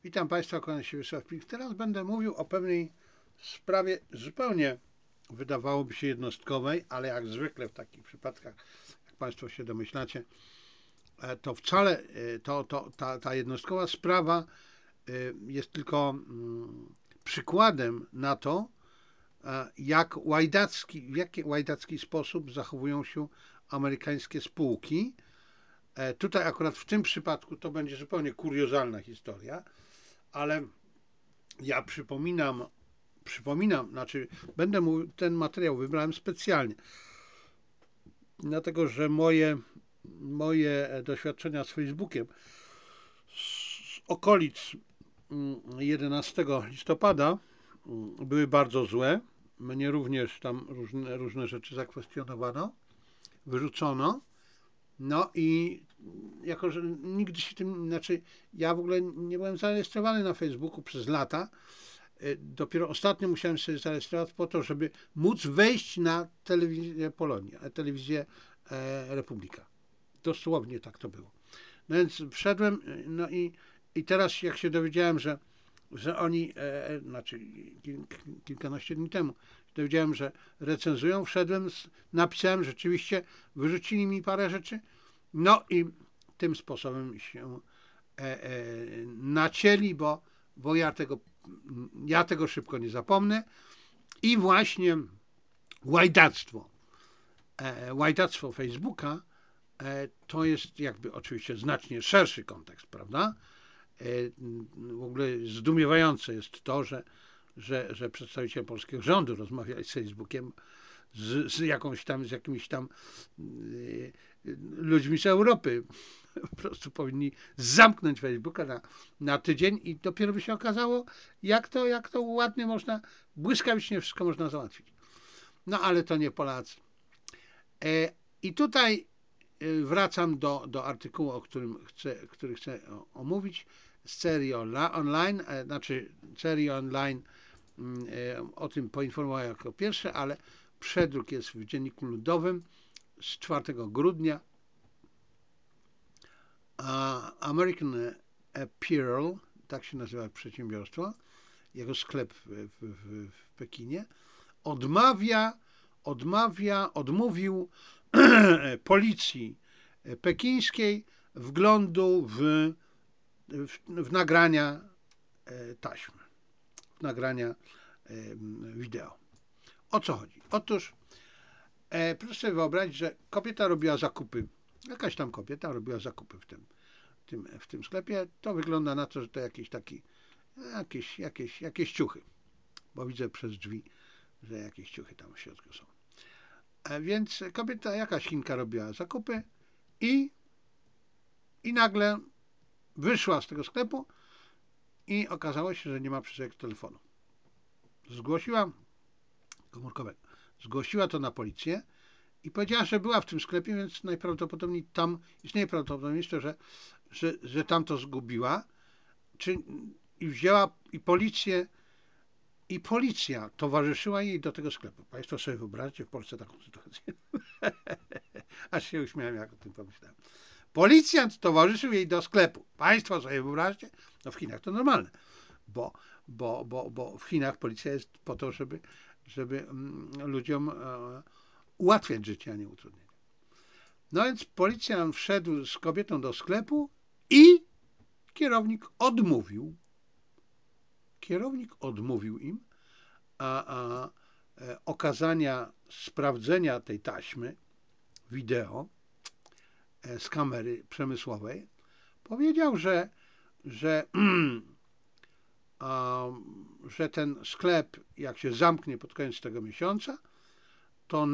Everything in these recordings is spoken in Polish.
Witam Państwa, kłaniam się Wiesław Pik. Teraz będę mówił o pewnej sprawie zupełnie, wydawałoby się, jednostkowej, ale jak zwykle w takich przypadkach, jak Państwo się domyślacie, to wcale ta jednostkowa sprawa jest tylko przykładem na to, w jaki łajdacki sposób zachowują się amerykańskie spółki. Tutaj akurat w tym przypadku to będzie zupełnie kuriozalna historia, ale ja przypominam, znaczy będę mówił, ten materiał wybrałem specjalnie, dlatego że moje doświadczenia z Facebookiem z okolic 11 listopada były bardzo złe. Mnie również tam różne rzeczy zakwestionowano, wyrzucono. No i jako, że nigdy się tym, znaczy ja w ogóle nie byłem zarejestrowany na Facebooku przez lata, dopiero ostatnio musiałem się zarejestrować po to, żeby móc wejść na telewizję Polonia, telewizję Republika. Dosłownie tak to było. No więc wszedłem, no i teraz jak się dowiedziałem, że oni, znaczy kilkanaście dni temu, dowiedziałem, że recenzują, wszedłem, napisałem, rzeczywiście wyrzucili mi parę rzeczy, no i tym sposobem się nacięli, bo ja tego szybko nie zapomnę i właśnie łajdactwo, łajdactwo Facebooka to jest jakby oczywiście znacznie szerszy kontekst, prawda? W ogóle zdumiewające jest to, że przedstawiciele polskiego rządu rozmawiali z Facebookiem, z jakimiś tam ludźmi z Europy. Po prostu powinni zamknąć Facebooka na tydzień i dopiero by się okazało, jak to ładnie można, błyskawicznie wszystko można załatwić. No ale to nie Polacy. I tutaj wracam do artykułu, który chcę omówić z serii online, znaczy serii online o tym poinformowałem jako pierwsze, ale przedruk jest w Dzienniku Ludowym z 4 grudnia. American Apparel, tak się nazywa przedsiębiorstwo, jego sklep w Pekinie, odmówił policji pekińskiej wglądu w nagrania taśm, w nagrania wideo. O co chodzi? Otóż proszę sobie wyobrazić, że kobieta robiła zakupy, jakaś tam kobieta robiła zakupy w tym sklepie. To wygląda na to, że to jakieś ciuchy, bo widzę przez drzwi, że jakieś ciuchy tam w środku są. Więc kobieta, jakaś Chinka robiła zakupy i nagle wyszła z tego sklepu i okazało się, że nie ma przy sobie telefonu. Zgłosiła komórkowego. Zgłosiła to na policję i powiedziała, że była w tym sklepie, więc najprawdopodobniej tam istnieje prawdopodobieństwo, że tam to zgubiła. I wzięła i policja towarzyszyła jej do tego sklepu. Państwo sobie wyobraźcie w Polsce taką sytuację. Aż się uśmiałem, jak o tym pomyślałem. Policjant towarzyszył jej do sklepu. Państwo sobie wyobraźcie, no w Chinach to normalne, bo w Chinach policja jest po to, żeby ludziom ułatwiać życie, a nie utrudniać. No więc policjant wszedł z kobietą do sklepu i kierownik odmówił im okazania, sprawdzenia tej taśmy wideo z kamery przemysłowej. Powiedział, że ten sklep, jak się zamknie pod koniec tego miesiąca, to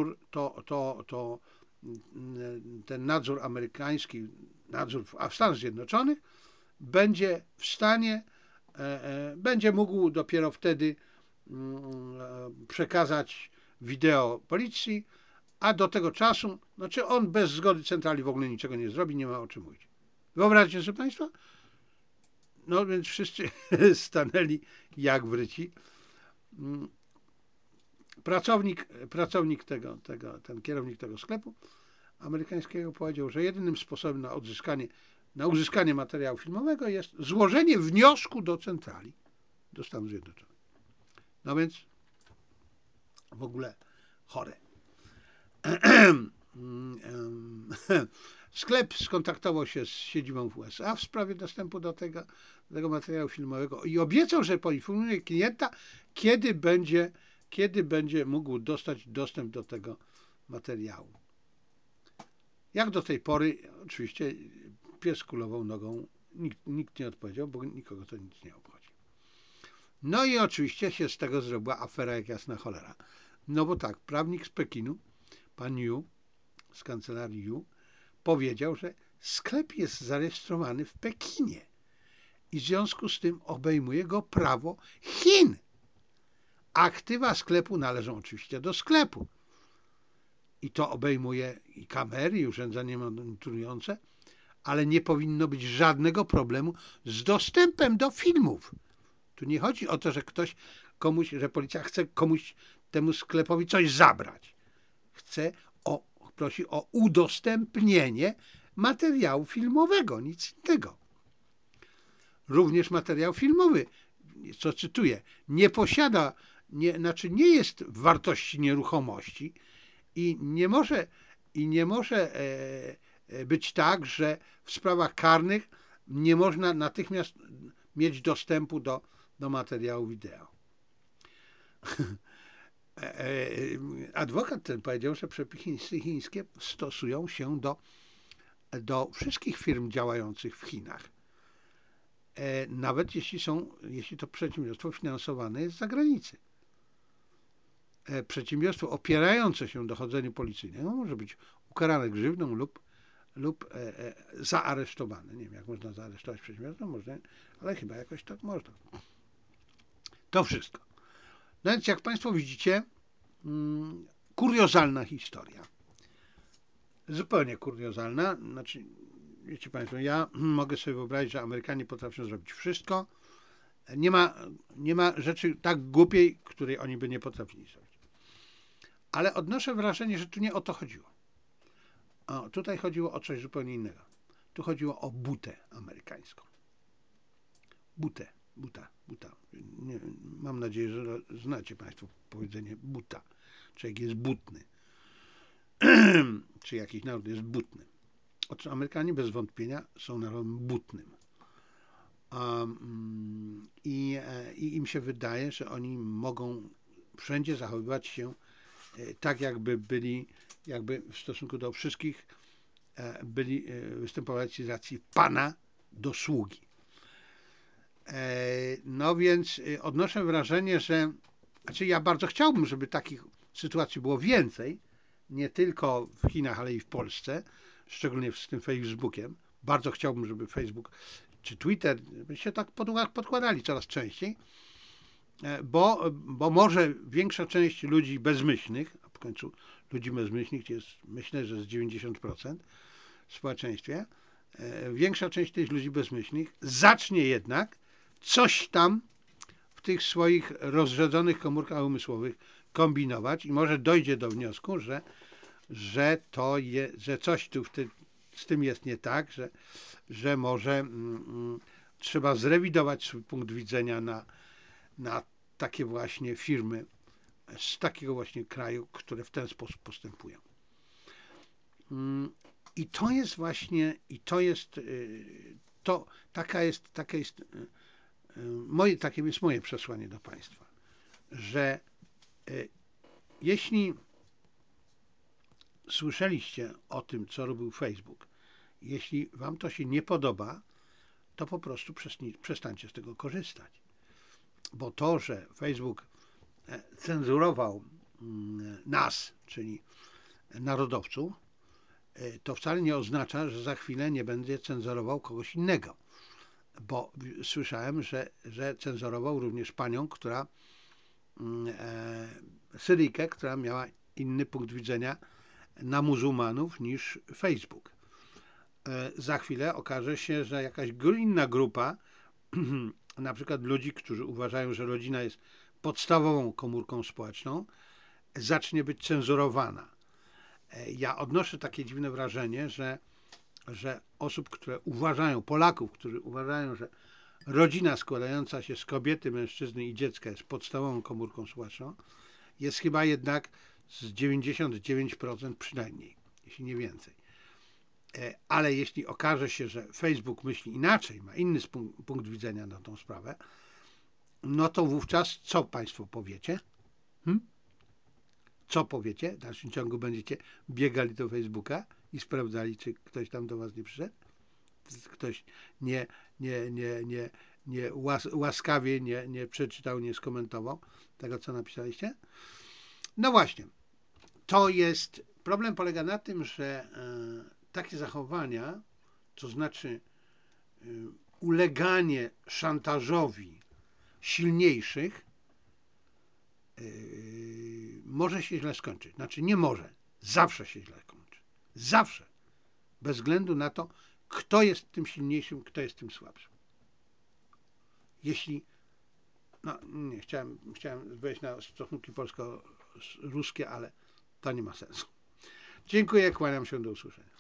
ten nadzór amerykański, nadzór w Stanach Zjednoczonych będzie w stanie, będzie mógł dopiero wtedy przekazać wideo policji, a do tego czasu, znaczy on bez zgody centrali w ogóle niczego nie zrobi, nie ma o czym mówić. Wyobraźcie sobie Państwo? No więc wszyscy stanęli jak wryci. Ten kierownik tego sklepu amerykańskiego powiedział, że jedynym sposobem na odzyskanie na uzyskanie materiału filmowego jest złożenie wniosku do centrali, do Stanów Zjednoczonych. No więc w ogóle chore. Sklep skontaktował się z siedzibą w USA w sprawie dostępu do tego materiału filmowego i obiecał, że poinformuje klienta, kiedy będzie mógł dostać dostęp do tego materiału. Jak do tej pory, oczywiście pies kulował nogą, nikt nie odpowiedział, bo nikogo to nic nie obchodzi. No i oczywiście się z tego zrobiła afera jak jasna cholera. No bo tak, prawnik z Pekinu, pan Yu, z kancelarii Yu, powiedział, że sklep jest zarejestrowany w Pekinie i w związku z tym obejmuje go prawo Chin. Aktywa sklepu należą oczywiście do sklepu. I to obejmuje i kamery, i urządzenia monitorujące, ale nie powinno być żadnego problemu z dostępem do filmów. Tu nie chodzi o to, że że policja chce komuś, temu sklepowi coś zabrać. Prosi o udostępnienie materiału filmowego, nic innego. Również materiał filmowy, co cytuję, nie jest w wartości nieruchomości i nie może być tak, że w sprawach karnych nie można natychmiast mieć dostępu do materiału wideo. Adwokat ten powiedział, że przepisy chińskie stosują się do wszystkich firm działających w Chinach. Nawet jeśli to przedsiębiorstwo finansowane jest z zagranicy. Przedsiębiorstwo opierające się dochodzeniu policyjnemu może być ukarane grzywną lub zaaresztowane. Nie wiem, jak można zaaresztować przedsiębiorstwo, można, ale chyba jakoś tak można. To wszystko. No więc jak Państwo widzicie, kuriozalna historia. Zupełnie kuriozalna. Znaczy, wiecie Państwo, ja mogę sobie wyobrazić, że Amerykanie potrafią zrobić wszystko. Nie ma rzeczy tak głupiej, której oni by nie potrafili zrobić. Ale odnoszę wrażenie, że tu nie o to chodziło. Tutaj chodziło o coś zupełnie innego. Tu chodziło o butę amerykańską. Buta. Mam nadzieję, że znacie Państwo powiedzenie buta. Człowiek jest butny. Czy jakiś naród jest butny. Otóż Amerykanie bez wątpienia są narodem butnym. I im się wydaje, że oni mogą wszędzie zachowywać się tak, jakby w stosunku do wszystkich występować z racji pana do sługi. No więc odnoszę wrażenie, że ja bardzo chciałbym, żeby takich sytuacji było więcej, nie tylko w Chinach, ale i w Polsce, szczególnie z tym Facebookiem. Bardzo chciałbym, żeby Facebook czy Twitter się tak podkładali coraz częściej, bo może większa część ludzi bezmyślnych, a w końcu ludzi bezmyślnych jest, myślę, że z 90% w społeczeństwie, większa część tych ludzi bezmyślnych zacznie jednak coś tam w tych swoich rozrzedzonych komórkach umysłowych kombinować i może dojdzie do wniosku, że coś tu z tym jest nie tak, że może trzeba zrewidować swój punkt widzenia na takie właśnie firmy z takiego właśnie kraju, które w ten sposób postępują. I to jest właśnie, takie jest moje przesłanie do Państwa, że jeśli słyszeliście o tym, co robił Facebook, jeśli Wam to się nie podoba, to po prostu przestańcie z tego korzystać. Bo to, że Facebook cenzurował nas, czyli narodowców, to wcale nie oznacza, że za chwilę nie będzie cenzurował kogoś innego. Bo słyszałem, że cenzurował również panią, Syryjkę, która miała inny punkt widzenia na muzułmanów niż Facebook. Za chwilę okaże się, że jakaś inna grupa, na przykład ludzi, którzy uważają, że rodzina jest podstawową komórką społeczną, zacznie być cenzurowana. Ja odnoszę takie dziwne wrażenie, że że osób, które uważają, Polaków, którzy uważają, że rodzina składająca się z kobiety, mężczyzny i dziecka jest podstawową komórką społeczną, jest chyba jednak z 99% przynajmniej, jeśli nie więcej. Ale jeśli okaże się, że Facebook myśli inaczej, ma inny punkt widzenia na tą sprawę, no to wówczas co Państwo powiecie? Co powiecie? W dalszym ciągu będziecie biegali do Facebooka i sprawdzali, czy ktoś tam do Was nie przyszedł? Ktoś nie łaskawie nie przeczytał, nie skomentował tego, co napisaliście? No właśnie, problem polega na tym, że takie zachowania, to znaczy uleganie szantażowi silniejszych, może się źle skończyć. Znaczy nie może, zawsze się źle kończy. Zawsze. Bez względu na to, kto jest tym silniejszym, kto jest tym słabszym. Jeśli, no nie, chciałem wejść na stosunki polsko-ruskie, ale to nie ma sensu. Dziękuję, kłaniam się, do usłyszenia.